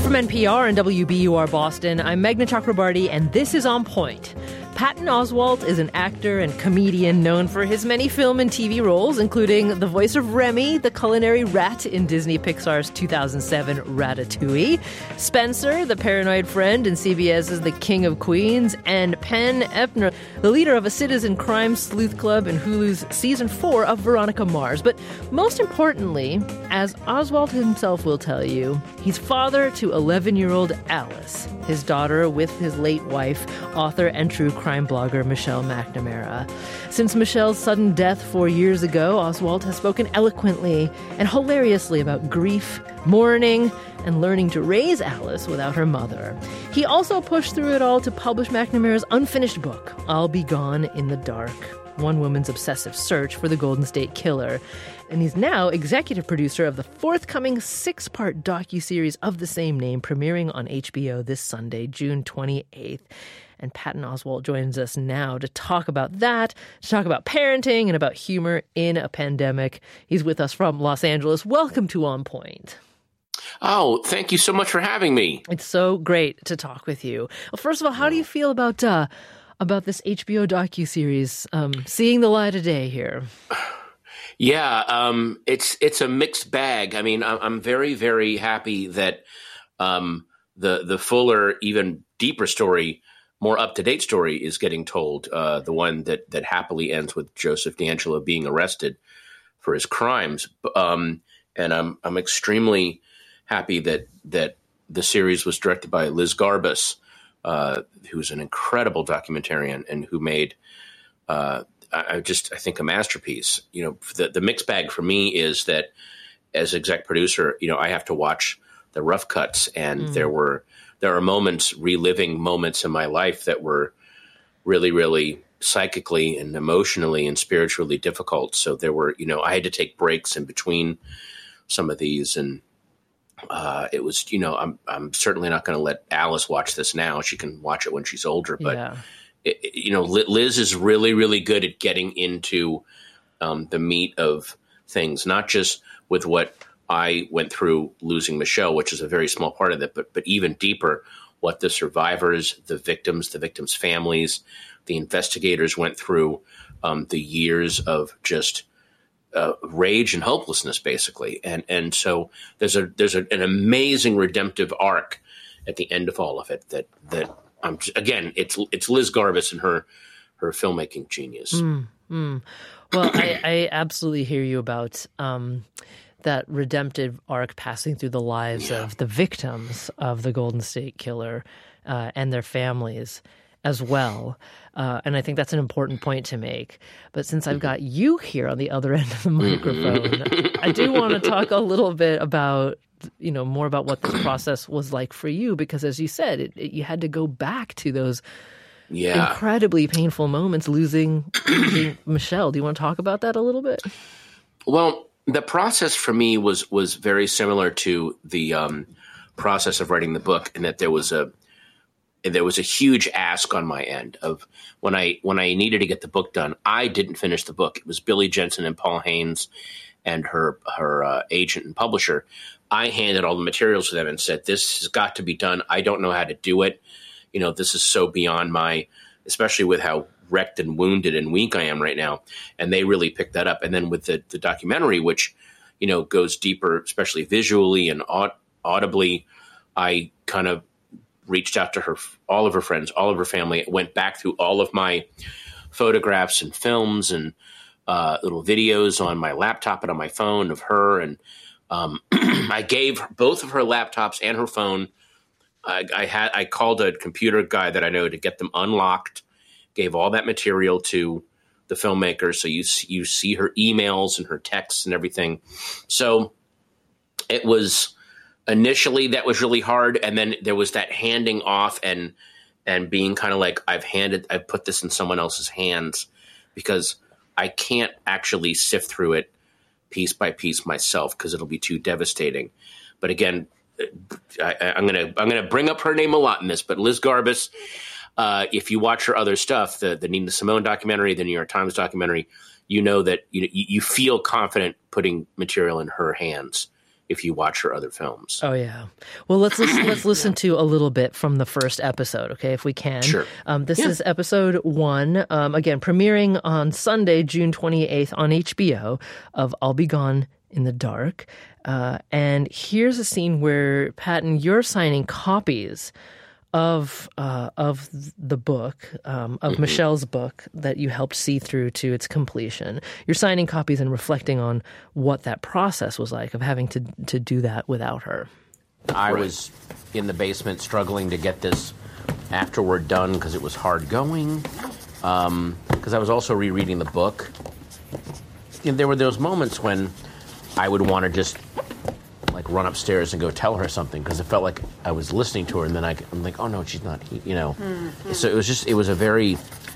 From NPR and WBUR Boston, I'm Meghna Chakrabarty, and this is On Point. Patton Oswalt is an actor and comedian known for his many film and TV roles, including the voice of Remy, the culinary rat in Disney Pixar's 2007 Ratatouille, Spencer, the paranoid friend in CBS's The King of Queens, and Penn Ebner, the leader of a citizen crime sleuth club in Hulu's Season 4 of Veronica Mars. But most importantly, as Oswalt himself will tell you, he's father to 11-year-old Alice, his daughter with his late wife, author and true crime blogger Michelle McNamara. Since Michelle's sudden death 4 years ago, Oswalt has spoken eloquently and hilariously about grief, mourning, and learning to raise Alice without her mother. He also pushed through it all to publish McNamara's unfinished book, I'll Be Gone in the Dark, one woman's obsessive search for the Golden State Killer. And he's now executive producer of the forthcoming 6-part docuseries of the same name, premiering on HBO this Sunday, June 28th. And Patton Oswalt joins us now to talk about that, to talk about parenting and about humor in a pandemic. He's with us from Los Angeles. Welcome to On Point. Oh, thank you so much for having me. It's so great to talk with you. Well, first of all, how do you feel about this HBO docuseries seeing the light of day here? Yeah, it's a mixed bag. I mean, I'm very, very happy that the fuller, even deeper story, more up-to-date story is getting told, the one that happily ends with Joseph DeAngelo being arrested for his crimes. And I'm extremely happy that the series was directed by Liz Garbus, who's an incredible documentarian and who made I think a masterpiece. You know, the mixed bag for me is that as exec producer, you know, I have to watch the rough cuts, and there are moments, reliving moments in my life that were really, really psychically and emotionally and spiritually difficult. So there were, you know, I had to take breaks in between some of these, and it was, you know, I'm certainly not going to let Alice watch this now. She can watch it when she's older, but. Yeah. You know, Liz is really, really good at getting into the meat of things, not just with what I went through losing Michelle, which is a very small part of it, but even deeper, what the survivors, the victims' families, the investigators went through, the years of just rage and hopelessness, basically. And so there's an amazing redemptive arc at the end of all of it that. Again, it's Liz Garbus and her filmmaking genius. Well, I absolutely hear you about that redemptive arc passing through the lives of the victims of the Golden State Killer and their families as well. And I think that's an important point to make. But since I've got you here on the other end of the microphone, I do want to talk a little bit about more about what this process was like for you, because as you said, you had to go back to those incredibly painful moments losing Michelle. Do you want to talk about that a little bit? Well, the process for me was very similar to the process of writing the book, in that there was a huge ask on my end of when I needed to get the book done. I didn't finish the book. It was Billy Jensen and Paul Haynes and her agent and publisher. I handed all the materials to them and said, this has got to be done. I don't know how to do it. You know, this is so beyond especially with how wrecked and wounded and weak I am right now. And they really picked that up. And then with the documentary, which, you know, goes deeper, especially visually and audibly, I kind of reached out to her, all of her friends, all of her family, went back through all of my photographs and films and little videos on my laptop and on my phone of her. And I gave both of her laptops and her phone. I called a computer guy that I know to get them unlocked, gave all that material to the filmmaker. So you see her emails and her texts and everything. So it was initially, that was really hard. And then there was that handing off and being kind of like, I've put this in someone else's hands, because I can't actually sift through it piece by piece myself, because it'll be too devastating. But again, I'm gonna bring up her name a lot in this, but Liz Garbus, if you watch her other stuff, the Nina Simone documentary, the New York Times documentary, you know that you feel confident putting material in her hands. if you watch her other films. Oh yeah. Well, let's listen to a little bit from the first episode, okay, if we can. Sure. This is episode 1, again, premiering on Sunday, June 28th on HBO, of I'll Be Gone in the Dark. And here's a scene where, Patton, you're signing copies of the book, of Michelle's book that you helped see through to its completion. You're signing copies and reflecting on what that process was like of having to do that without her. I was in the basement struggling to get this afterward done because it was hard going, because I was also rereading the book. And there were those moments when I would want to just like run upstairs and go tell her something because it felt like I was listening to her, and then I'm like, oh no, she's not, you know. Mm-hmm. So it was a very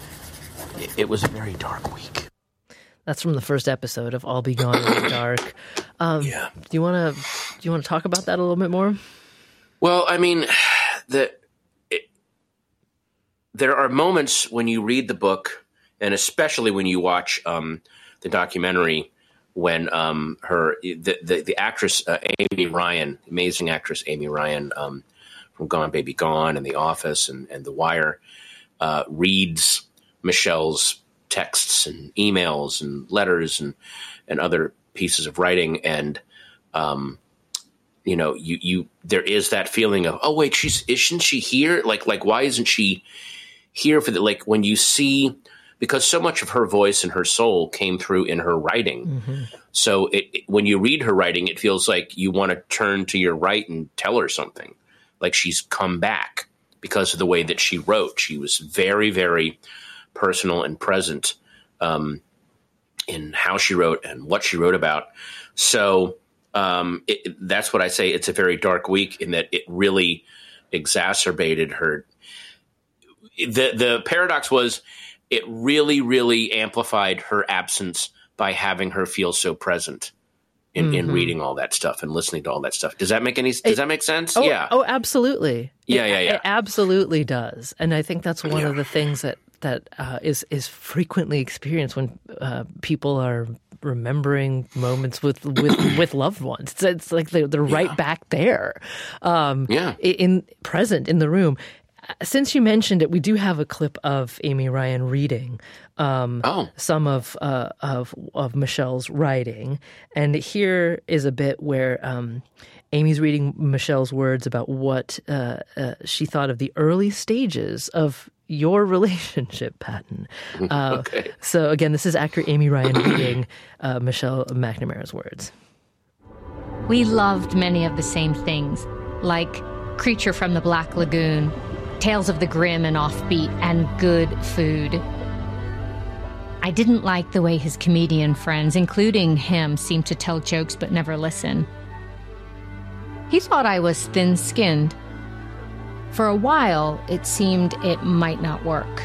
dark week. That's from the first episode of I'll Be Gone in the Dark. Do you want to talk about that a little bit more? Well, I mean, there are moments when you read the book, and especially when you watch the documentary, when the actress Amy Ryan, amazing actress Amy Ryan from Gone Baby Gone and The Office and The Wire, reads Michelle's texts and emails and letters and other pieces of writing, and you know, there is that feeling of, oh wait, isn't she here? Like why isn't she here for the, like, when you see. Because so much of her voice and her soul came through in her writing. Mm-hmm. So when you read her writing, it feels like you want to turn to your right and tell her something. Like she's come back because of the way that she wrote. She was very, very personal and present in how she wrote and what she wrote about. So that's what I say. It's a very dark week in that it really exacerbated her. The paradox was, it really, really amplified her absence by having her feel so present in reading all that stuff and listening to all that stuff. Does that make sense? Yeah. Oh, absolutely. Yeah. It absolutely does. And I think that's one of the things that is frequently experienced when people are remembering moments with loved ones. It's like they're right back there, in present in the room. Since you mentioned it, we do have a clip of Amy Ryan reading some of Michelle's writing, and here is a bit where Amy's reading Michelle's words about what she thought of the early stages of your relationship, Patton. Okay. So again, this is actor Amy Ryan reading Michelle McNamara's words. We loved many of the same things, like Creature from the Black Lagoon, Tales of the Grim and Offbeat, and good food. I didn't like the way his comedian friends, including him, seemed to tell jokes but never listen. He thought I was thin-skinned. For a while, it seemed it might not work.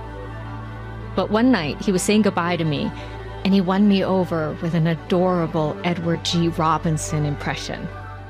But one night, he was saying goodbye to me, and he won me over with an adorable Edward G. Robinson impression.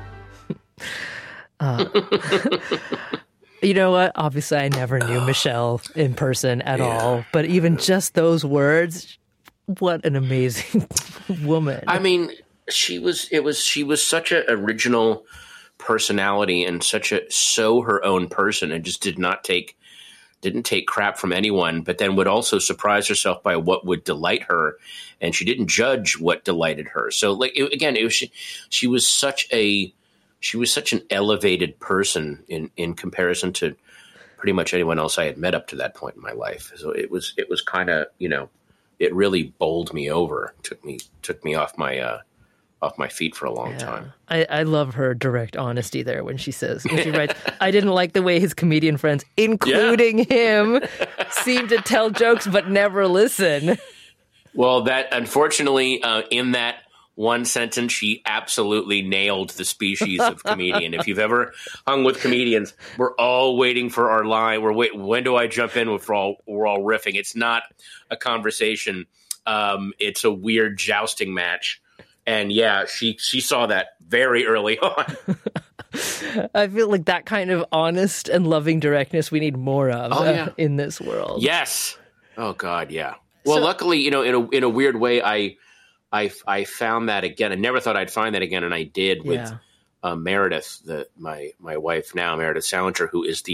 You know what? Obviously, I never knew Michelle in person at all. But even just those words, what an amazing woman. I mean, she was such an original personality and so her own person, and just didn't take crap from anyone, but then would also surprise herself by what would delight her, and she didn't judge what delighted her. So, she was such an elevated person in comparison to pretty much anyone else I had met up to that point in my life. So it was kind of, it really bowled me over, took me off my feet for a long time. I love her direct honesty there when she writes, I didn't like the way his comedian friends, including him, seemed to tell jokes but never listen. Well, that unfortunately, in that one sentence, she absolutely nailed the species of comedian. If you've ever hung with comedians, we're all waiting for our line. When do I jump in? We're all riffing. It's not a conversation. It's a weird jousting match. And she saw that very early on. I feel like that kind of honest and loving directness we need more of in this world. Yes. Oh God, yeah. Well, luckily, in a weird way, I found that again. I never thought I'd find that again, and I did with Meredith, my wife now, Meredith Salinger, who is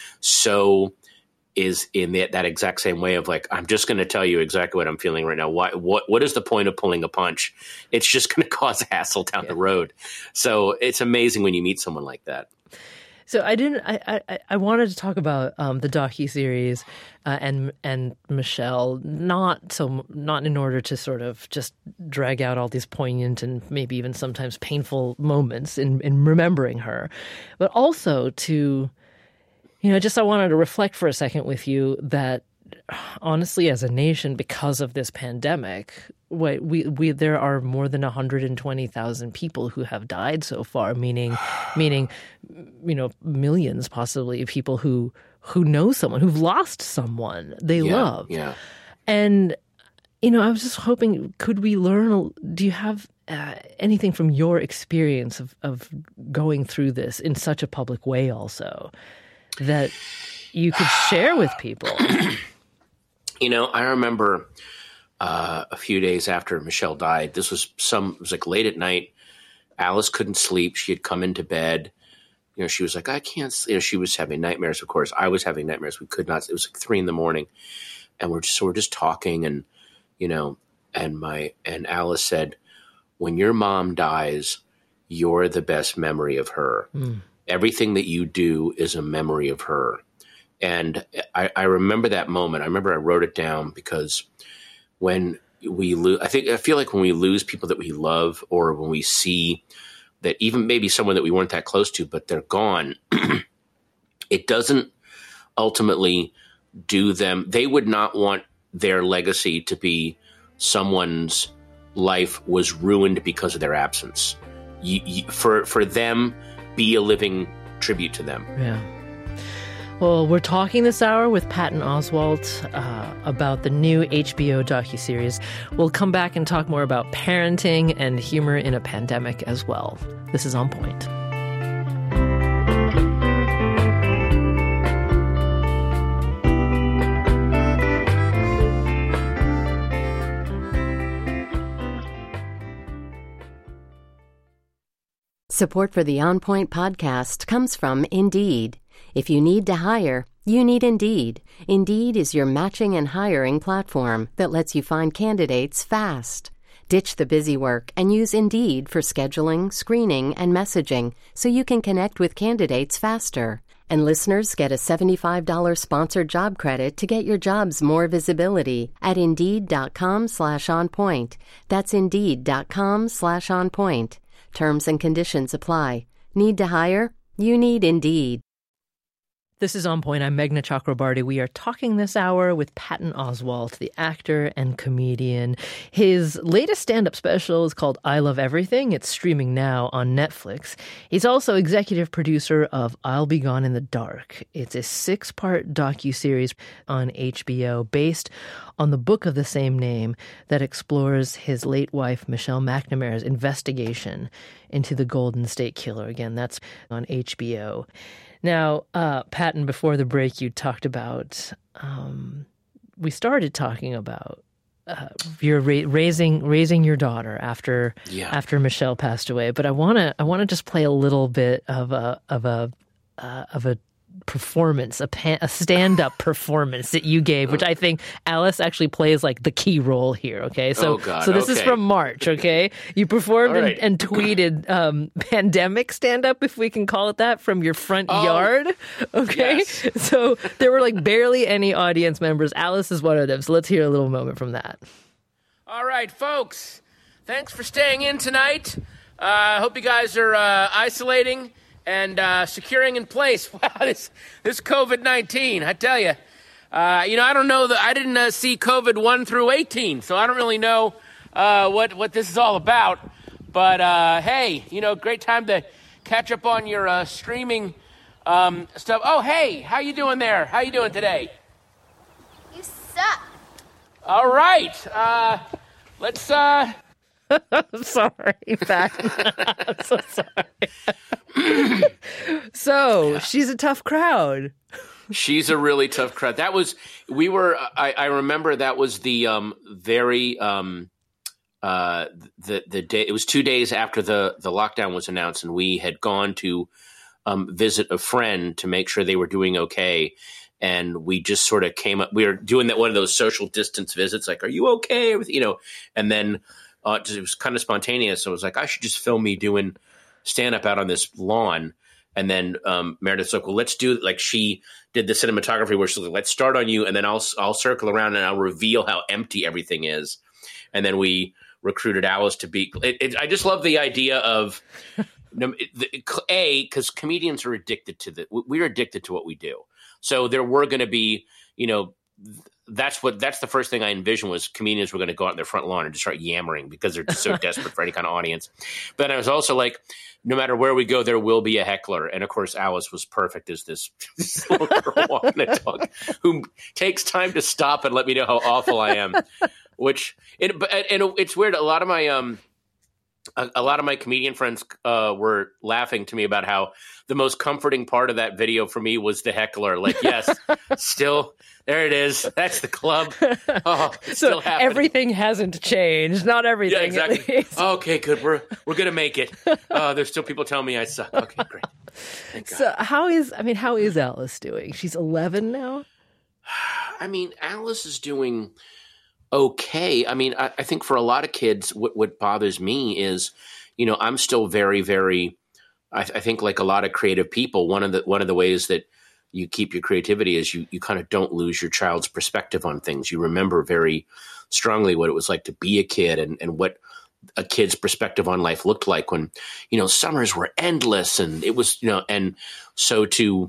is in that exact same way of like, I'm just going to tell you exactly what I'm feeling right now. What is the point of pulling a punch? It's just going to cause hassle down the road. So it's amazing when you meet someone like that. So I wanted to talk about the docuseries and Michelle, not in order to sort of just drag out all these poignant and maybe even sometimes painful moments in remembering her, but also to, I wanted to reflect for a second with you that honestly, as a nation, because of this pandemic, there are more than 120,000 people who have died so far, meaning, millions possibly of people who know someone, who've lost someone they love. Yeah. And, I was just hoping, could we learn, do you have anything from your experience of going through this in such a public way also that you could share with people? I remember a few days after Michelle died, it was like late at night. Alice couldn't sleep. She had come into bed. She was like, I can't sleep. She was having nightmares, of course. I was having nightmares. We could not. It was like 3 a.m. And we're just talking and, and Alice said, when your mom dies, you're the best memory of her. Mm. Everything that you do is a memory of her. And I remember that moment. I remember I wrote it down because when we lose, I feel like when we lose people that we love, or when we see that even maybe someone that we weren't that close to, but they're gone, it doesn't ultimately do them. They would not want their legacy to be someone's life was ruined because of their absence. For them, be a living tribute to them. Yeah. Well, we're talking this hour with Patton Oswalt about the new HBO docuseries. We'll come back and talk more about parenting and humor in a pandemic as well. This is On Point. Support for the On Point podcast comes from Indeed. If you need to hire, you need Indeed. Indeed is your matching and hiring platform that lets you find candidates fast. Ditch the busy work and use Indeed for scheduling, screening, and messaging so you can connect with candidates faster. And listeners get a $75 sponsored job credit to get your jobs more visibility at Indeed.com/onpoint. That's Indeed.com/onpoint. Terms and conditions apply. Need to hire? You need Indeed. This is On Point. I'm Meghna Chakrabarty. We are talking this hour with Patton Oswalt, the actor and comedian. His latest stand-up special is called I Love Everything. It's streaming now on Netflix. He's also executive producer of I'll Be Gone in the Dark. It's a 6-part docuseries on HBO based on the book of the same name that explores his late wife, Michelle McNamara's investigation into the Golden State Killer. Again, that's on HBO. Now, Patton, before the break, you talked about, we started talking about your raising your daughter after Michelle passed away. But I want to just play a little bit of a performance, a stand-up performance that you gave, which I think Alice actually plays like the key role here. Okay, so this is from March. Okay, you performed and tweeted pandemic stand-up, if we can call it that, from your front yard. Okay, yes. So there were like barely any audience members. Alice is one of them. So let's hear a little moment from that. All right, folks, thanks for staying in tonight. I hope you guys are isolating and securing in place. Wow, this COVID-19, I tell you. I don't know. I didn't see COVID 1 through 18, so I don't really know what this is all about. But, hey, great time to catch up on your streaming stuff. Oh, hey, how you doing there? How you doing today? You suck. All right. Let's... I'm sorry, Patton. I'm so sorry. So she's a tough crowd. She's a really tough crowd. I remember that was the very the day, it was 2 days after the lockdown was announced, and we had gone to visit a friend to make sure they were doing okay. And we just sort of came up, we were doing one of those social distance visits, like, are you okay? And then it was kind of spontaneous. So I was like, I should just film me doing stand up out on this lawn. And then Meredith's like, well, let's do, like, she did the cinematography where she's like, let's start on you. And then I'll circle around and I'll reveal how empty everything is. And then we recruited Alice to be, I just love the idea of, because comedians are addicted we're addicted to what we do. So there were going to be, that's the first thing I envisioned was comedians were going to go out in their front lawn and just start yammering because they're just so desperate for any kind of audience. But I was also like, no matter where we go, there will be a heckler. And of course, Alice was perfect as this little girl walking a dog who takes time to stop and let me know how awful I am. It's weird. A lot of my comedian friends were laughing to me about how the most comforting part of that video for me was the heckler. Like, yes, still, there it is. That's the club. Oh, it's so still happening. Everything hasn't changed. Not everything. Yeah, exactly. Okay, good. We're going to make it. There's still people telling me I suck. Okay, great. Thank God. So how is Alice doing? She's 11 now? I mean, Alice is doing okay. I mean, I think for a lot of kids, what bothers me is, I'm still very, very, I think like a lot of creative people, one of the ways that you keep your creativity is you kind of don't lose your child's perspective on things. You remember very strongly what it was like to be a kid and what a kid's perspective on life looked like when, summers were endless and it was, and so to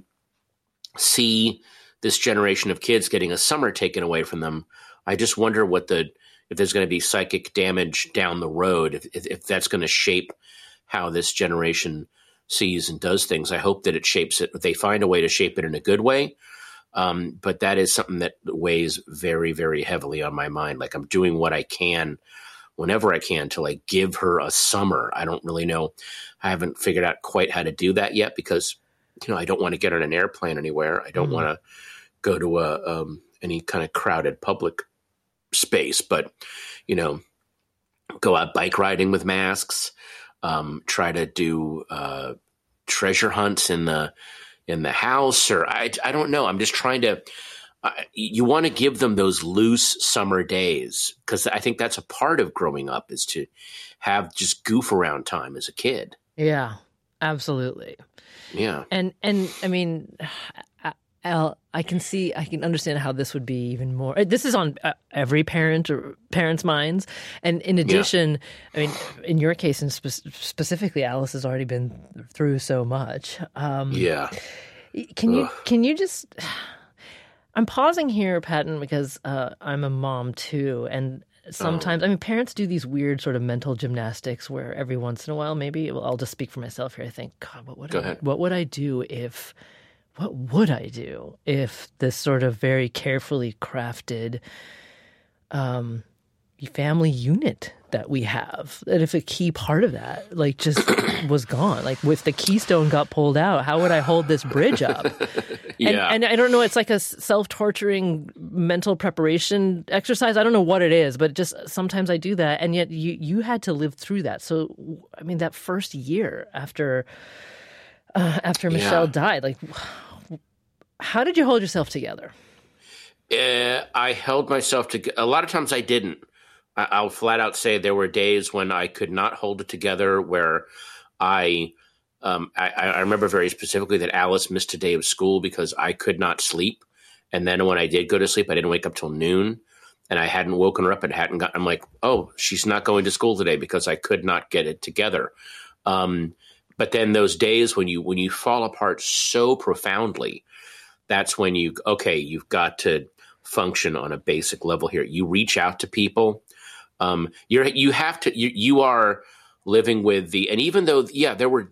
see this generation of kids getting a summer taken away from them, I just wonder if there's going to be psychic damage down the road, if that's going to shape how this generation sees and does things. I hope that it shapes it, they find a way to shape it in a good way. But that is something that weighs very, very heavily on my mind. Like, I'm doing what I can whenever I can to like give her a summer. I don't really know. I haven't figured out quite how to do that yet because, I don't want to get on an airplane anywhere. I don't want to go to any kind of crowded public space, but, go out bike riding with masks, try to do treasure hunts in the house, or I don't know. I'm just trying to, you want to give them those loose summer days because I think that's a part of growing up is to have just goof around time as a kid. Yeah, absolutely. Yeah. And I mean, Al, I can understand how this would be even more. This is on every parent's minds. And in addition, I mean, in your case, and specifically, Alice has already been through so much. Can you just? I'm pausing here, Patton, because I'm a mom too, and sometimes, I mean, parents do these weird sort of mental gymnastics where every once in a while, maybe I'll just speak for myself here. I think, God, what would I do if this sort of very carefully crafted family unit that we have, that if a key part of that like just was gone, like if the keystone got pulled out, how would I hold this bridge up? And I don't know, it's like a self-torturing mental preparation exercise. I don't know what it is, but just sometimes I do that. And yet you had to live through that. So, I mean, that first year after Michelle died, like, how did you hold yourself together? I held myself together. A lot of times I didn't. I'll flat out say there were days when I could not hold it together where I remember very specifically that Alice missed a day of school because I could not sleep. And then when I did go to sleep, I didn't wake up till noon and I hadn't woken her up and I'm like, oh, she's not going to school today because I could not get it together. But then those days when you fall apart so profoundly, that's when you've got to function on a basic level here. You reach out to people. You are living with and even though, there were,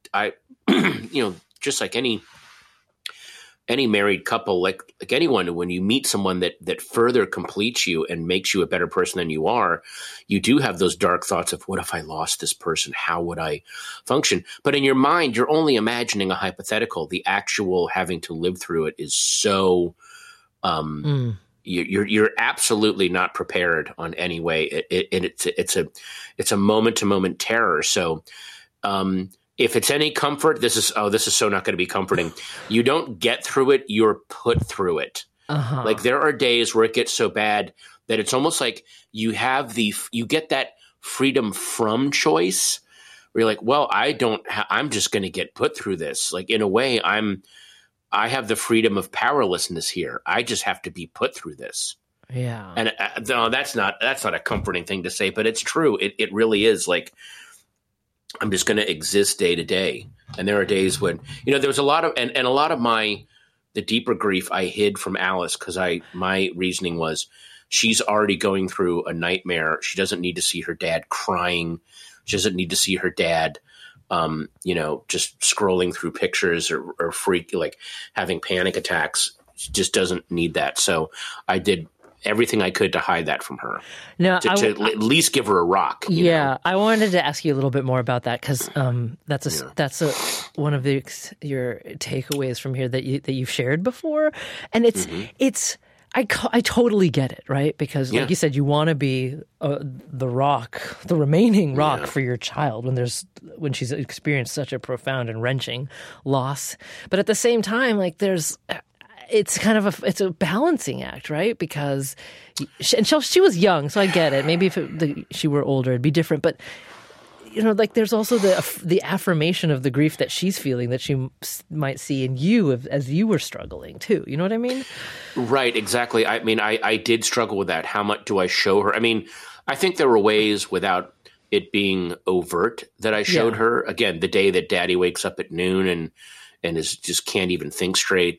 just like any married couple, like anyone, when you meet someone that further completes you and makes you a better person than you are, you do have those dark thoughts of what if I lost this person? How would I function? But in your mind, you're only imagining a hypothetical. The actual having to live through it is so, you're absolutely not prepared on any way. It's a moment to moment terror. So, if it's any comfort, this is so not going to be comforting. You don't get through it; you're put through it. Like there are days where it gets so bad that it's almost like you get that freedom from choice. Where you're like, well, I'm just going to get put through this. Like in a way, I have the freedom of powerlessness here. I just have to be put through this. Yeah. And no, that's not a comforting thing to say, but it's true. It really is. Like, I'm just going to exist day to day. And there are days when, there was a lot of, and a lot of the deeper grief I hid from Alice because my reasoning was she's already going through a nightmare. She doesn't need to see her dad crying. She doesn't need to see her dad just scrolling through pictures or like having panic attacks. She just doesn't need that. So I did everything I could to hide that from her. No, to at least give her a rock. You know? I wanted to ask you a little bit more about that because that's one of your takeaways from here that you've shared before, and it's. I totally get it, right? Because like you said, you want to be the remaining rock for your child when she's experienced such a profound and wrenching loss. But at the same time, like it's kind of it's a balancing act, right? Because she was young, so I get it. Maybe if she were older, it'd be different. But like there's also the affirmation of the grief that she's feeling that she might see in you as you were struggling too. You know what I mean? Right, exactly. I mean, I did struggle with that. How much do I show her? I mean, I think there were ways without it being overt that I showed her. Again, the day that Daddy wakes up at noon and is just can't even think straight.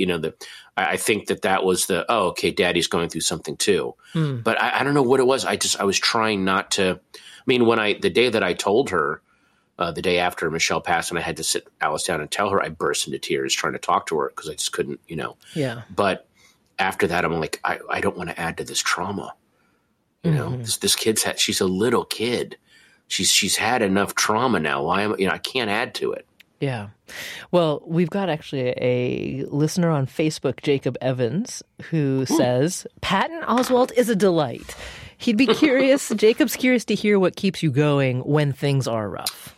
I think that was okay, Daddy's going through something too. But I don't know what it was. I was trying not to. I mean, the day that I told her, the day after Michelle passed, and I had to sit Alice down and tell her, I burst into tears trying to talk to her because I just couldn't, Yeah. But after that, I'm like, I don't want to add to this trauma. This kid's she's a little kid. She's had enough trauma now. Why I can't add to it. Yeah. Well, we've got actually a listener on Facebook, Jacob Evans, who says, Patton Oswalt is a delight. He'd be curious. Jacob's curious to hear what keeps you going when things are rough.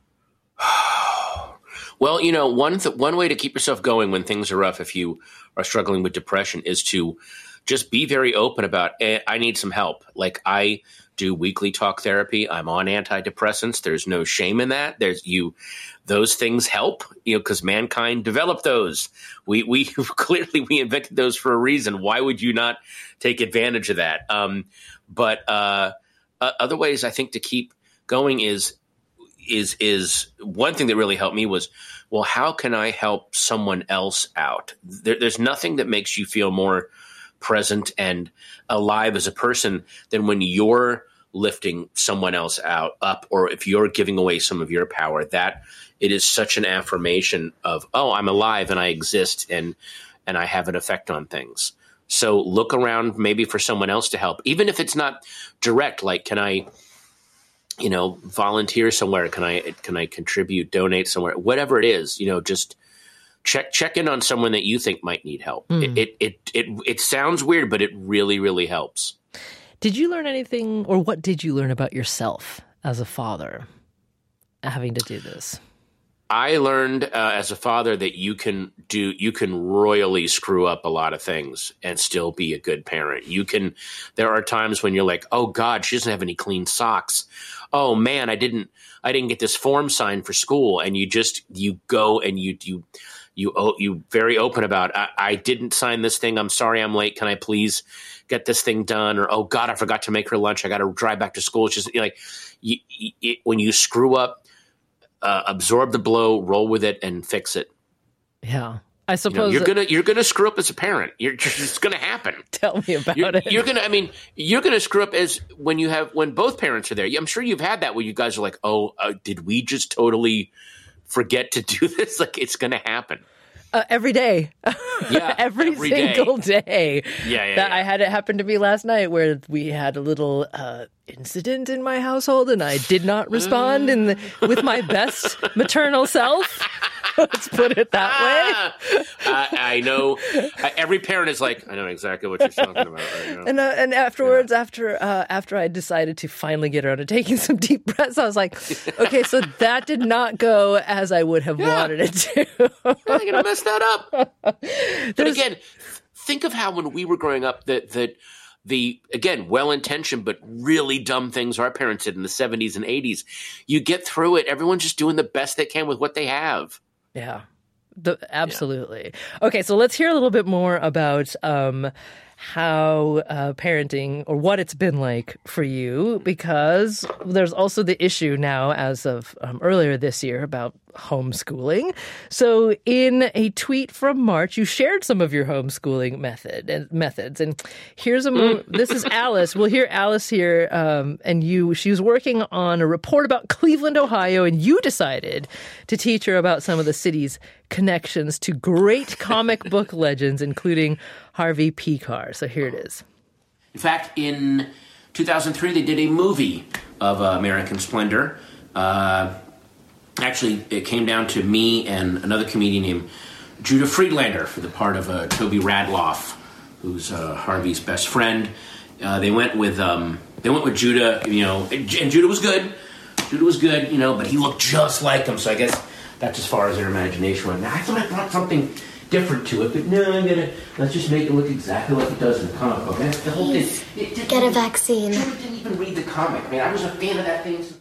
Well, one way to keep yourself going when things are rough, if you are struggling with depression, is to just be very open about, I need some help. Like I do weekly talk therapy. I'm on antidepressants. There's no shame in that. Those things help, because mankind developed those. We clearly we invented those for a reason. Why would you not take advantage of that? But other ways I think to keep going is one thing that really helped me was, well, how can I help someone else out? There's nothing that makes you feel more present and alive as a person than when you're lifting someone else up, or if you're giving away some of your power. That it is such an affirmation of, I'm alive and I exist and I have an effect on things. So look around maybe for someone else to help, even if it's not direct. Like, can I, volunteer somewhere? Can I contribute, donate somewhere? Whatever it is, just check in on someone that you think might need help. It sounds weird, but it really, really helps. Did you learn anything, or what did you learn about yourself as a father having to do this? I learned as a father that you can royally screw up a lot of things and still be a good parent. There are times when you're like, oh God, she doesn't have any clean socks. Oh man, I didn't get this form signed for school. And you go and you very open about, I didn't sign this thing. I'm sorry, I'm late. Can I please get this thing done? Or, oh God, I forgot to make her lunch. I got to drive back to school. It's just when you screw up, absorb the blow, roll with it, and fix it. Yeah, I suppose you're gonna screw up as a parent. It's gonna happen. Tell me about it. You're gonna screw up as when both parents are there. I'm sure you've had that where you guys are like, did we just totally forget to do this? Like, it's gonna happen. Every day. Yeah. every single day. Yeah. I had it happen to me last night where we had a little incident in my household and I did not respond with my best maternal self. Let's put it that way. I know. Every parent is like, I know exactly what you're talking about right now. And afterwards, after I decided to finally get around to taking some deep breaths, I was like, okay, so that did not go as I would have wanted it to. You're going to mess that up. But again, think of how when we were growing up that the, again, well-intentioned but really dumb things our parents did in the 70s and 80s, you get through it. Everyone's just doing the best they can with what they have. Yeah, absolutely. Okay, so let's hear a little bit more about how parenting, or what it's been like for you, because there's also the issue now, as of earlier this year, about homeschooling. So in a tweet from March, you shared some of your homeschooling methods. And here's this is Alice. We'll hear Alice here. She was working on a report about Cleveland, Ohio, and you decided to teach her about some of the city's connections to great comic book legends, including Harvey Pekar. So here it is. In fact, in 2003, they did a movie of American Splendor. Actually, it came down to me and another comedian named Judah Friedlander for the part of Toby Radloff, who's Harvey's best friend. They went with Judah, and Judah was good. But he looked just like him. So I guess that's as far as their imagination went. Now, I thought I brought something different to it, but no, let's just make it look exactly like it does in the comic book. The whole thing. Get a vaccine. Judah didn't even read the comic. Man, I was a fan of that thing.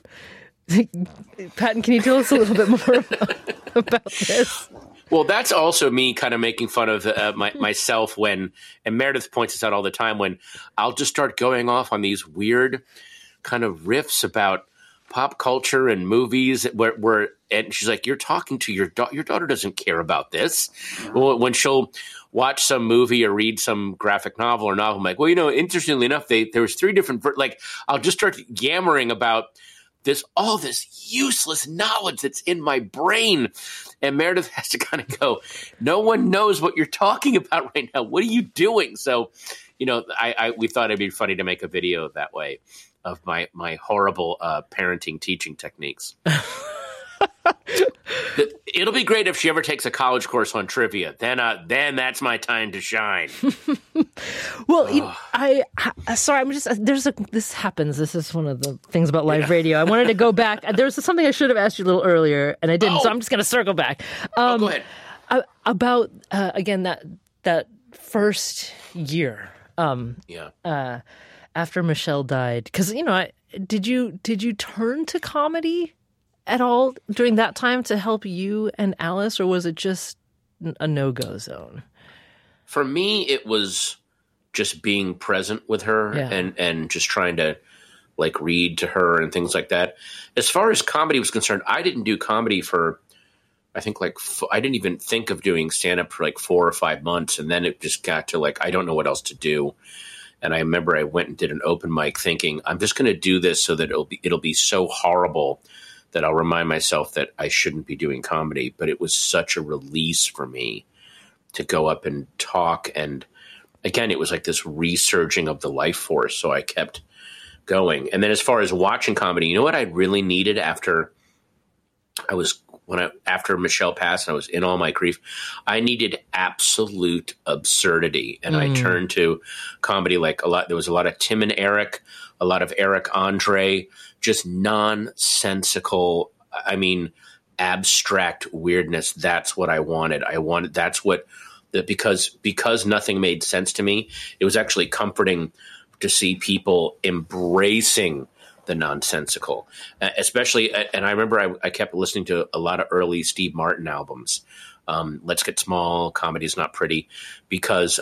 Patton, can you tell us a little bit more about this? Well, that's also me kind of making fun of myself and Meredith points this out all the time, when I'll just start going off on these weird kind of riffs about pop culture and movies and she's like, you're talking to your daughter. Your daughter doesn't care about this. Well, when she'll watch some movie or read some graphic novel or novel, I'm like, well, interestingly enough, there was 3 different, I'll just start yammering about all this useless knowledge that's in my brain. And Meredith has to kind of go, no one knows what you're talking about right now. What are you doing? So, we thought it'd be funny to make a video that way of my horrible parenting teaching techniques. It'll be great if she ever takes a college course on trivia. Then that's my time to shine. Well, this happens. This is one of the things about live radio. I wanted to go back. There was something I should have asked you a little earlier, and I didn't. So I'm just going to circle back. Go ahead. About again that first year. After Michelle died, because did you turn to comedy at all during that time to help you and Alice, or was it just a no-go zone? For me, it was just being present with her and just trying to read to her and things like that. As far as comedy was concerned, I didn't do comedy for, I think I didn't even think of doing stand-up for 4 or 5 months. And then it just got to I don't know what else to do. And I remember I went and did an open mic thinking, I'm just going to do this so that it'll be so horrible that I'll remind myself that I shouldn't be doing comedy. But it was such a release for me to go up and talk. And again, it was like this resurging of the life force. So I kept going. And then as far as watching comedy, what I really needed after Michelle passed and I was in all my grief, I needed absolute absurdity. And I turned to comedy there was a lot of Tim and Eric, a lot of Eric Andre, just nonsensical, abstract weirdness. That's what I wanted. Because nothing made sense to me, it was actually comforting to see people embracing the nonsensical, especially. And I remember I kept listening to a lot of early Steve Martin albums. Let's Get Small, Comedy's Not Pretty, because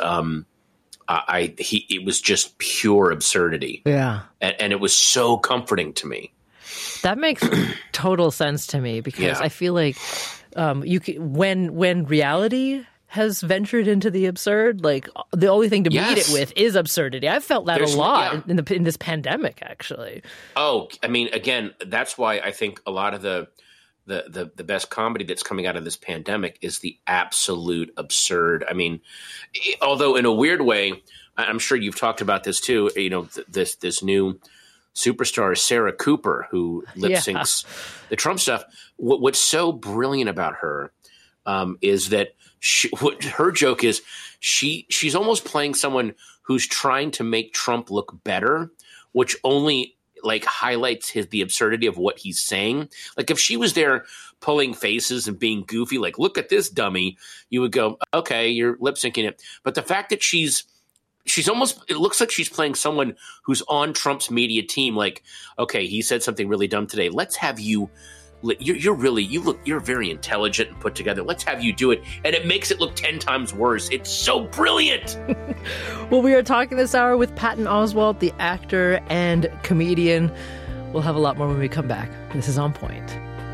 it was just pure absurdity. Yeah. And it was so comforting to me. That makes total sense to me, because I feel like when reality has ventured into the absurd, the only thing to meet it with is absurdity. I've felt that a lot in this pandemic, actually. Oh, again, that's why I think a lot of the best comedy that's coming out of this pandemic is the absolute absurd. Although in a weird way, I'm sure you've talked about this too. This new superstar Sarah Cooper, who lip syncs the Trump stuff. What's so brilliant about her is that what her joke is, she's almost playing someone who's trying to make Trump look better, which only like highlights the absurdity of what he's saying. Like if she was there pulling faces and being goofy, like, look at this dummy, you would go, okay, you're lip syncing it. But the fact that she's almost, it looks like she's playing someone who's on Trump's media team. Like, okay, he said something really dumb today. Let's have you, you're very intelligent and put together. Let's have you do it. And it makes it look 10 times worse. It's so brilliant. Well, we are talking this hour with Patton Oswalt, the actor and comedian. We'll have a lot more when we come back. This is On Point.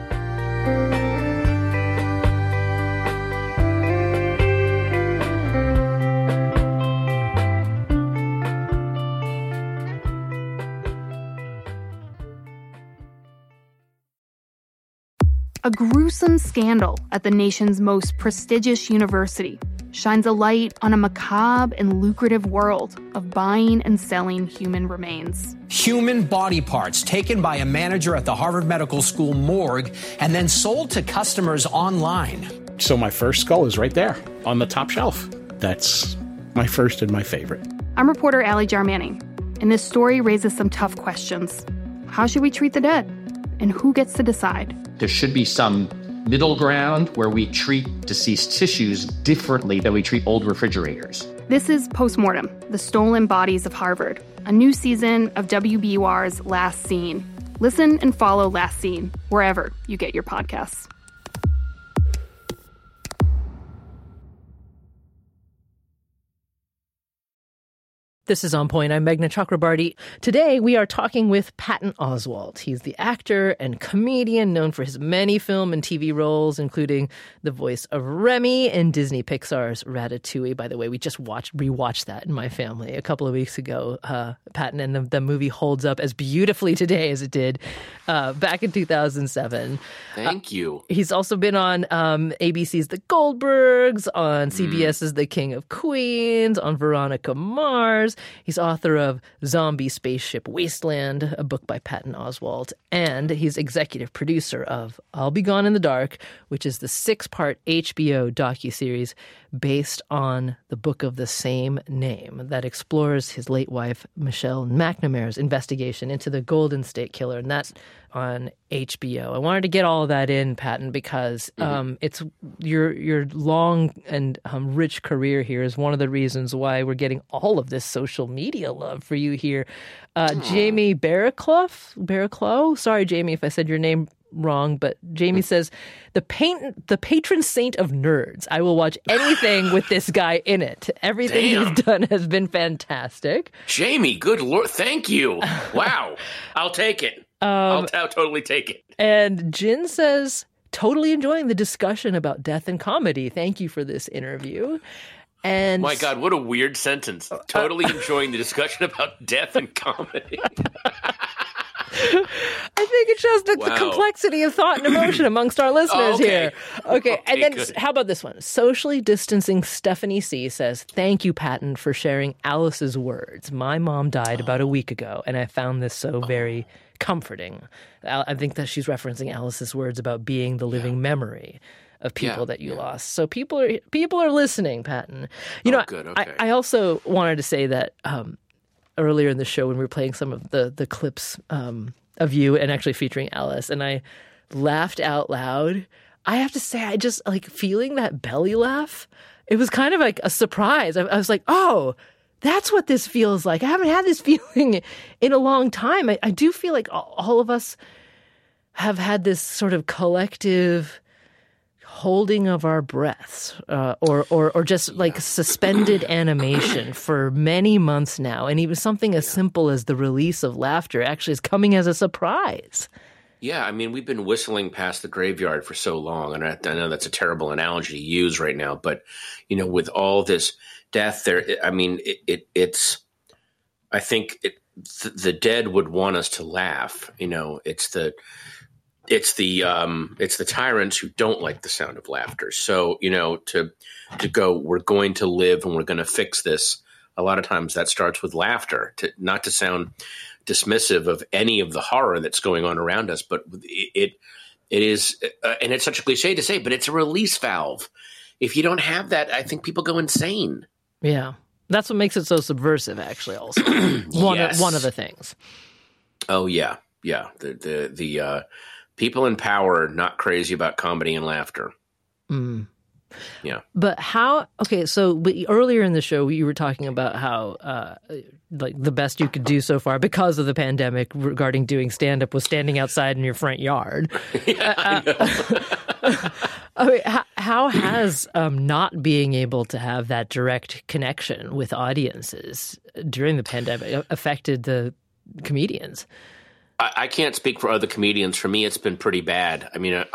A gruesome scandal at the nation's most prestigious university shines a light on a macabre and lucrative world of buying and selling human remains. Human body parts taken by a manager at the Harvard Medical School morgue and then sold to customers online. So my first skull is right there on the top shelf. That's my first and my favorite. I'm reporter Allie Jarmanning, and this story raises some tough questions. How should we treat the dead? And who gets to decide? There should be some middle ground where we treat deceased tissues differently than we treat old refrigerators. This is Postmortem, The Stolen Bodies of Harvard, a new season of WBUR's Last Scene. Listen and follow Last Scene wherever you get your podcasts. This is On Point. I'm Meghna Chakrabarty. Today, we are talking with Patton Oswalt. He's the actor and comedian known for his many film and TV roles, including the voice of Remy in Disney Pixar's Ratatouille. By the way, we just rewatched that in my family a couple of weeks ago, Patton, and the movie holds up as beautifully today as it did back in 2007. Thank you. He's also been on ABC's The Goldbergs, on CBS's The King of Queens, on Veronica Mars. He's author of Zombie Spaceship Wasteland, a book by Patton Oswalt, and he's executive producer of I'll Be Gone in the Dark, which is the 6-part HBO docuseries based on the book of the same name that explores his late wife, Michelle McNamara's investigation into the Golden State Killer, and that's on HBO. I wanted to get all of that in, Patton, because it's your long and rich career here is one of the reasons why we're getting all of this social media love for you here. Jamie Barraclough, sorry, Jamie, if I said your name wrong, but Jamie says, the patron saint of nerds. I will watch anything with this guy in it. Everything he's done has been fantastic. Jamie, good Lord, thank you. Wow. I'll take it. I'll totally take it. And Jin says, totally enjoying the discussion about death and comedy. Thank you for this interview. And my God, what a weird sentence. Totally enjoying the discussion about death and comedy. I think it shows the complexity of thought and emotion amongst our listeners here. Okay, and then good. How about this one? Socially distancing Stephanie C. says, thank you, Patton, for sharing Alice's words. My mom died about a week ago, and I found this so very comforting. I think that she's referencing Alice's words about being the living memory of people that you lost. So people are listening, Patton. You know, good. Okay. I also wanted to say that earlier in the show when we were playing some of the clips of you and actually featuring Alice, and I laughed out loud. I have to say, I just like feeling that belly laugh. It was kind of like a surprise. I was like, oh, that's what this feels like. I haven't had this feeling in a long time. I do feel like all of us have had this sort of collective holding of our breaths or just like suspended animation for many months now. And even something as simple as the release of laughter actually is coming as a surprise. Yeah, I mean, we've been whistling past the graveyard for so long, and I know that's a terrible analogy to use right now, but, you know, with all this death there, I mean, I think the dead would want us to laugh. You know, it's the tyrants who don't like the sound of laughter. So, you know, to go, we're going to live and we're going to fix this. A lot of times that starts with laughter, not to sound dismissive of any of the horror that's going on around us, but It is, and it's such a cliche to say, but it's a release valve. If you don't have that, I think people go insane. Yeah. That's what makes it so subversive, actually, also. Yes. One of the things. Oh, yeah. Yeah. The people in power are not crazy about comedy and laughter. Mm. Yeah. But earlier in the show, you were talking about how like the best you could do so far because of the pandemic regarding doing stand-up was standing outside in your front yard. I know. I mean, how has not being able to have that direct connection with audiences during the pandemic affected the comedians? I can't speak for other comedians. For me, it's been pretty bad. I mean,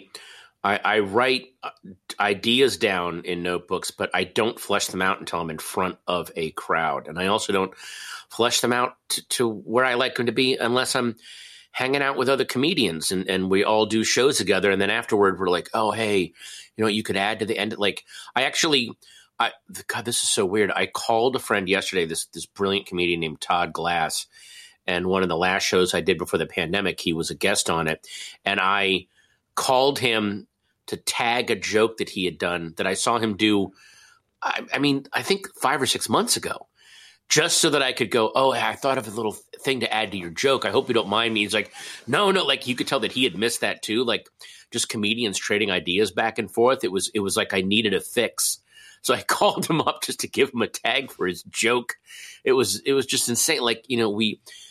I write ideas down in notebooks, but I don't flesh them out until I'm in front of a crowd. And I also don't flesh them out to where I like them to be unless I'm hanging out with other comedians and we all do shows together. And then afterward, we're like, oh, hey, you know what you could add to the end? Like, God, this is so weird. I called a friend yesterday, this brilliant comedian named Todd Glass. And one of the last shows I did before the pandemic, he was a guest on it. And I called him to tag a joke that he had done that I saw him do, I think 5 or 6 months ago, just so that I could go, oh, I thought of a little thing to add to your joke. I hope you don't mind me. He's like, no, like you could tell that he had missed that too. Like just comedians trading ideas back and forth. It was like I needed a fix. So I called him up just to give him a tag for his joke. It was just insane. Like, you know,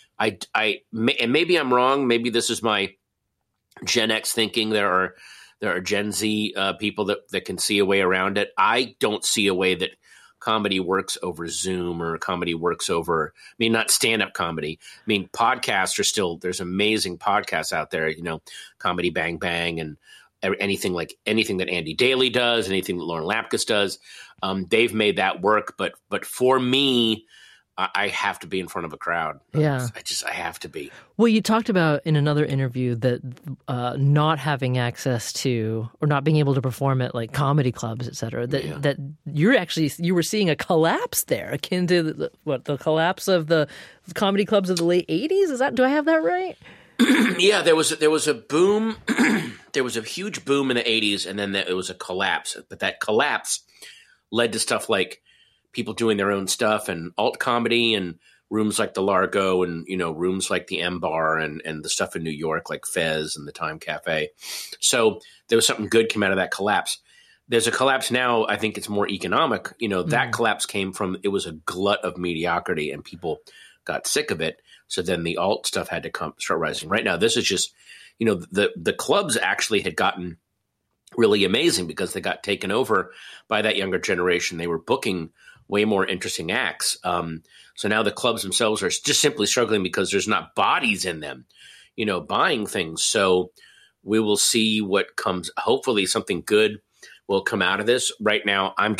and maybe I'm wrong. Maybe this is my Gen X thinking. There are Gen Z people that can see a way around it. I don't see a way that comedy works over Zoom or comedy works over, I mean, not stand-up comedy. I mean, podcasts are still, there's amazing podcasts out there, you know, Comedy Bang Bang and anything that Andy Daly does, anything that Lauren Lapkus does. They've made that work. But for me, I have to be in front of a crowd. Yeah. I have to be. Well, you talked about in another interview that not having access to or not being able to perform at like comedy clubs, et cetera, that you were seeing a collapse there akin to the collapse of the comedy clubs of the late 80s. Do I have that right? Yeah, there was a boom. There was a huge boom in the 80s and then there was a collapse. But that collapse led to stuff like people doing their own stuff and alt comedy and rooms like the Largo and, you know, rooms like the M Bar and the stuff in New York like Fez and the Time Cafe. So there was something good came out of that collapse. There's a collapse now. I think it's more economic. You know, that collapse came from, it was a glut of mediocrity and people got sick of it. So then the alt stuff had to start rising. Right now, this is just, you know, the clubs actually had gotten really amazing because they got taken over by that younger generation. They were booking way more interesting acts. So now the clubs themselves are just simply struggling because there's not bodies in them, you know, buying things. So we will see what comes. Hopefully something good will come out of this. Right now, I'm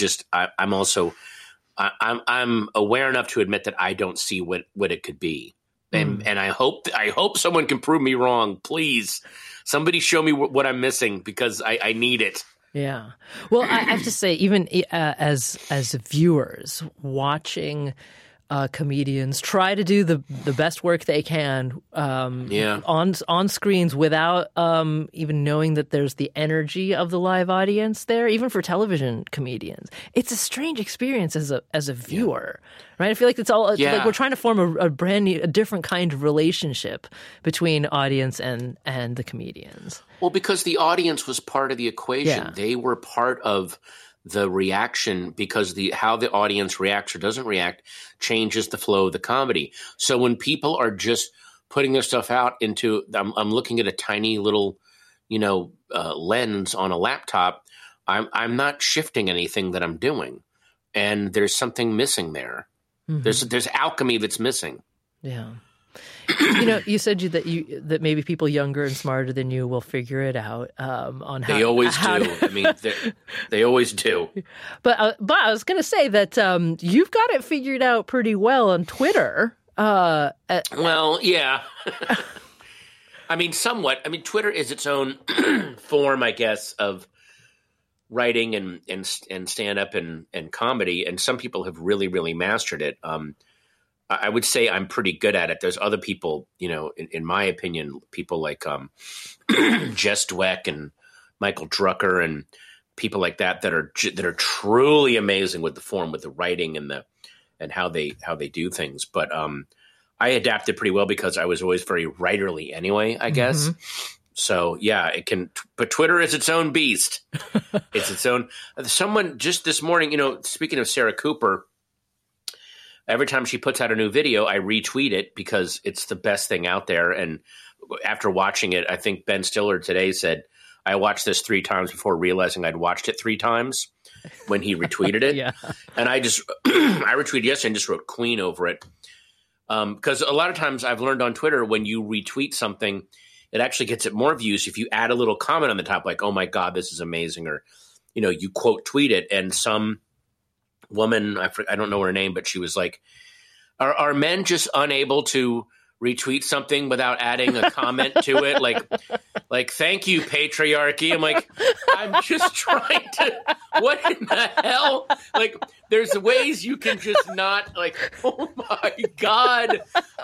aware enough to admit that I don't see what it could be. And I hope someone can prove me wrong. Please, somebody show me what I'm missing because I need it. Yeah. Well, I have to say, even as viewers watching comedians try to do the best work they can on screens without even knowing that there's the energy of the live audience there, even for television comedians, it's a strange experience as a viewer, right? I feel like it's all like we're trying to form a different kind of relationship between audience and the comedians. Well, because the audience was part of the equation. Yeah. They were part of the reaction because how the audience reacts or doesn't react changes the flow of the comedy. So when people are just putting their stuff out into, I'm looking at a tiny little, you know, lens on a laptop. I'm not shifting anything that I'm doing, and there's something missing there. Mm-hmm. There's alchemy that's missing. Yeah. You know, you said that maybe people younger and smarter than you will figure it out on how. They always do. I mean, they always do. But I was going to say that you've got it figured out pretty well on Twitter. Well, yeah. I mean, somewhat. I mean, Twitter is its own form, I guess, of writing and stand up and comedy, and some people have really, really mastered it. I would say I'm pretty good at it. There's other people, in my opinion, people like Jess Dweck and Michael Drucker and people like that are truly amazing with the form, with the writing and how they do things. But I adapted pretty well because I was always very writerly anyway, I guess. So yeah, it can. But Twitter is its own beast. It's its own. Someone just this morning, speaking of Sarah Cooper. Every time she puts out a new video, I retweet it because it's the best thing out there. And after watching it, I think Ben Stiller today said, I watched this 3 times before realizing I'd watched it 3 times when he retweeted it. Yeah. And I retweeted yesterday and just wrote Queen over it. Because a lot of times I've learned on Twitter, when you retweet something, it actually gets it more views if you add a little comment on the top, like, oh my God, this is amazing. Or, you quote tweet it, and some woman, I don't know her name, but she was like, are men just unable to retweet something without adding a comment to it? Like, thank you, patriarchy. I'm like, I'm just trying to, what in the hell? Like, there's ways you can just not, like, oh my God,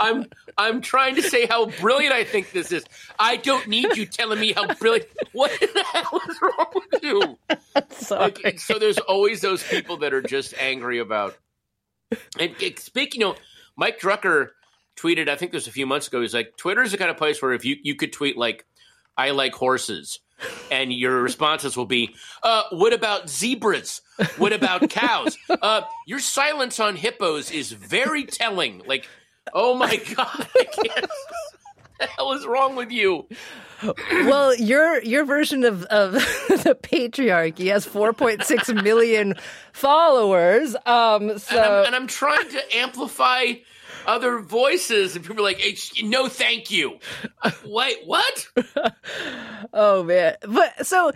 I'm trying to say how brilliant I think this is. I don't need you telling me how brilliant. What the hell is wrong with you? Like, so there's always those people that are just angry about. And speaking, Mike Drucker tweeted, I think this was a few months ago, he's like, Twitter is the kind of place where if you could tweet like, I like horses, and your responses will be, what about zebras? What about cows? Your silence on hippos is very telling. Like, oh my God, I can't. What the hell is wrong with you? Well, your version of the patriarchy has 4.6 million followers. And I'm trying to amplify other voices, and people are like, hey, no, thank you. Wait, what? Oh man! But so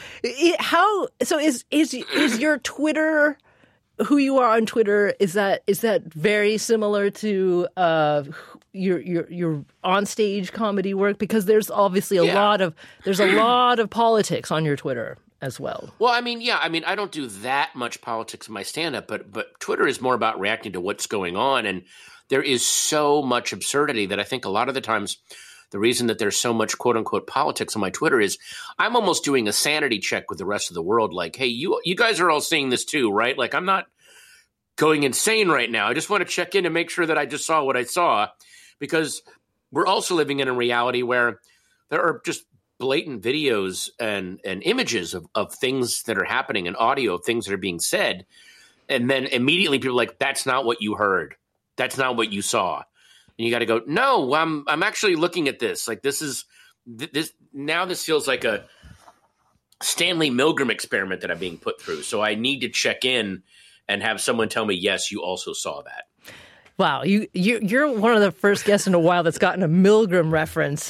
is your Twitter, who you are on Twitter, is that very similar to your onstage comedy work? Because there's obviously a lot of politics on your Twitter as well. Well, I mean, I don't do that much politics in my stand-up, but Twitter is more about reacting to what's going on, and there is so much absurdity that I think a lot of the times the reason that there's so much quote-unquote politics on my Twitter is I'm almost doing a sanity check with the rest of the world. Like, hey, you guys are all seeing this too, right? Like, I'm not going insane right now. I just want to check in and make sure that I just saw what I saw, because we're also living in a reality where there are just blatant videos and images of things that are happening and audio of things that are being said. And then immediately people are like, that's not what you heard. That's not what you saw. And you got to go, no, I'm actually looking at this. Like, this feels like a Stanley Milgram experiment that I'm being put through. So I need to check in and have someone tell me, yes, you also saw that. Wow, you're one of the first guests in a while that's gotten a Milgram reference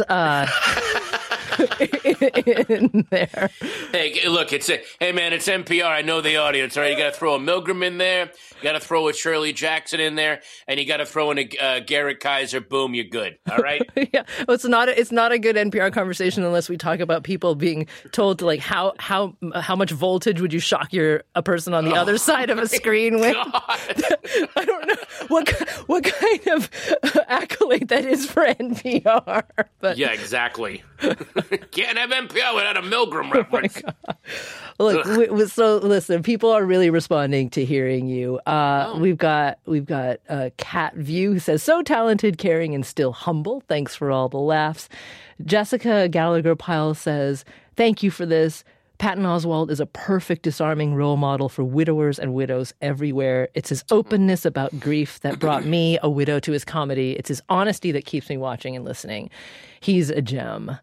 in there. Hey, look, hey man, it's NPR. I know the audience. All right, you got to throw a Milgram in there. You got to throw a Shirley Jackson in there, and you got to throw in a Garrett Kaiser. Boom, you're good. All right. Yeah, well, it's not a good NPR conversation unless we talk about people being told to, like, how much voltage would you shock a person on the other side of a screen with? I don't know what kind of accolade that is for NPR. But yeah, exactly. Can't have NPR without a Milgram reference. Look, so listen, people are really responding to hearing you. We've got Cat View, who says, so talented, caring, and still humble. Thanks for all the laughs. Jessica Gallagher Pyle says, thank you for this. Patton Oswalt is a perfect disarming role model for widowers and widows everywhere. It's his openness about grief that brought me, a widow, to his comedy. It's his honesty that keeps me watching and listening. He's a gem.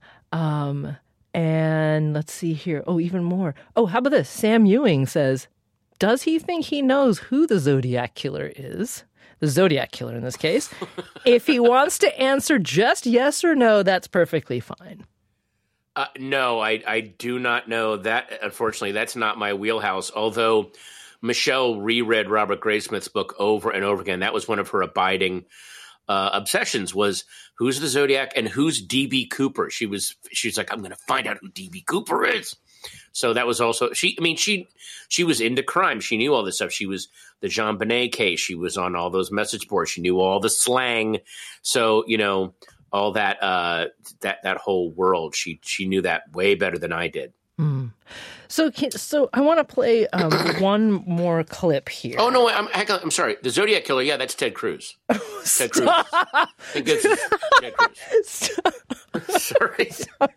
And let's see here. Oh, even more. Oh, how about this? Sam Ewing says, does he think he knows who the Zodiac Killer is? The Zodiac Killer in this case. If he wants to answer just yes or no, that's perfectly fine. No, I do not know that. Unfortunately, that's not my wheelhouse. Although Michelle reread Robert Graysmith's book over and over again. That was one of her abiding obsessions, was who's the Zodiac and who's D.B. Cooper. She's like, I'm going to find out who D.B. Cooper is. So that was also she was into crime. She knew all this stuff. She was the JonBenet case. She was on all those message boards. She knew all the slang. So, all that that whole world, she knew that way better than I did. Mm. So I want to play one more clip here. Oh no, I'm sorry. The Zodiac Killer, yeah, that's Ted Cruz. Ted Cruz. I think this is Ted Cruz. Sorry.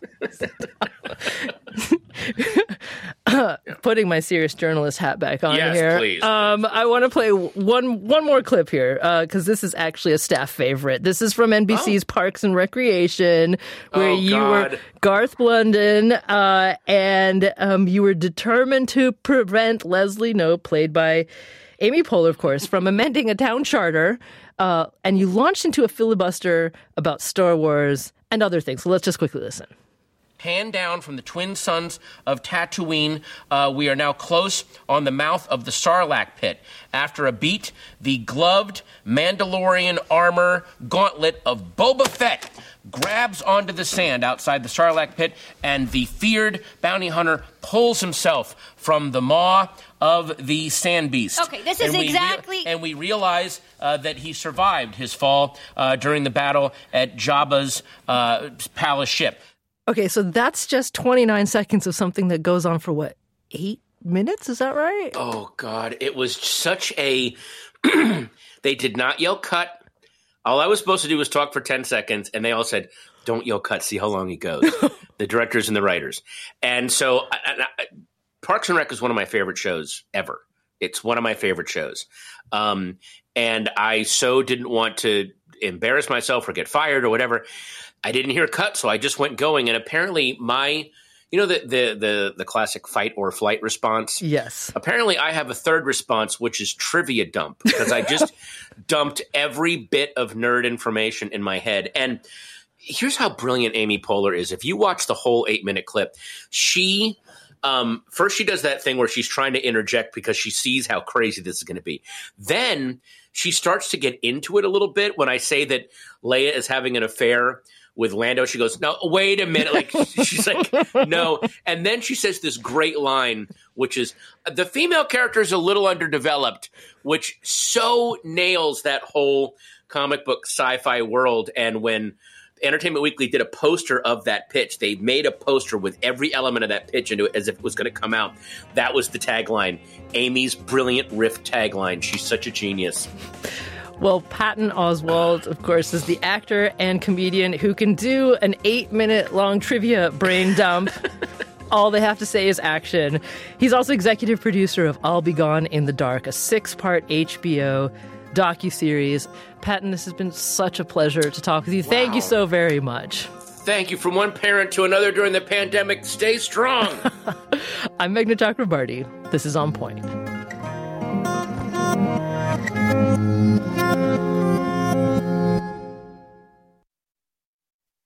Putting my serious journalist hat back on yes, here. Please. I want to play one more clip here because this is actually a staff favorite. This is from NBC's Parks and Recreation, where you were Garth Blunden, and you were determined to prevent Leslie Knope, played by Amy Poehler, of course, from amending a town charter, and you launched into a filibuster about Star Wars and other things. So let's just quickly listen. Hand down from the twin sons of Tatooine, we are now close on the mouth of the Sarlacc pit. After a beat, the gloved Mandalorian armor gauntlet of Boba Fett grabs onto the sand outside the Sarlacc pit, and the feared bounty hunter pulls himself from the maw of the sand beast. Okay, this is exactly... And we realize that he survived his fall during the battle at Jabba's palace ship. Okay, so that's just 29 seconds of something that goes on for, 8 minutes? Is that right? Oh, God. It was such a... They did not yell cut. All I was supposed to do was talk for 10 seconds, and they all said, don't yell cut, see how long it goes. The directors and the writers. And so Parks and Rec is one of my favorite shows ever. It's one of my favorite shows. And I so didn't want to embarrass myself or get fired or whatever. I didn't hear a cut, so I just went going. And apparently the classic fight or flight response? Yes. Apparently I have a third response, which is trivia dump, because I just dumped every bit of nerd information in my head. And here's how brilliant Amy Poehler is. If you watch the whole 8-minute clip, she first she does that thing where she's trying to interject because she sees how crazy this is going to be. Then she starts to get into it a little bit. When I say that Leia is having an affair with Lando, she goes, no, wait a minute. Like, she's like, no. And then she says this great line, which is, the female character is a little underdeveloped, which so nails that whole comic book sci-fi world. And when Entertainment Weekly did a poster of that pitch, they made a poster with every element of that pitch into it as if it was going to come out. That was the tagline. Amy's brilliant riff tagline. She's such a genius. Well, Patton Oswalt, of course, is the actor and comedian who can do an 8-minute long trivia brain dump. All they have to say is action. He's also executive producer of I'll Be Gone in the Dark, a 6-part HBO docuseries. Patton, this has been such a pleasure to talk with you. Wow. Thank you so very much. Thank you. From one parent to another during the pandemic. Stay strong. I'm Meghna Chakrabarty. This is On Point.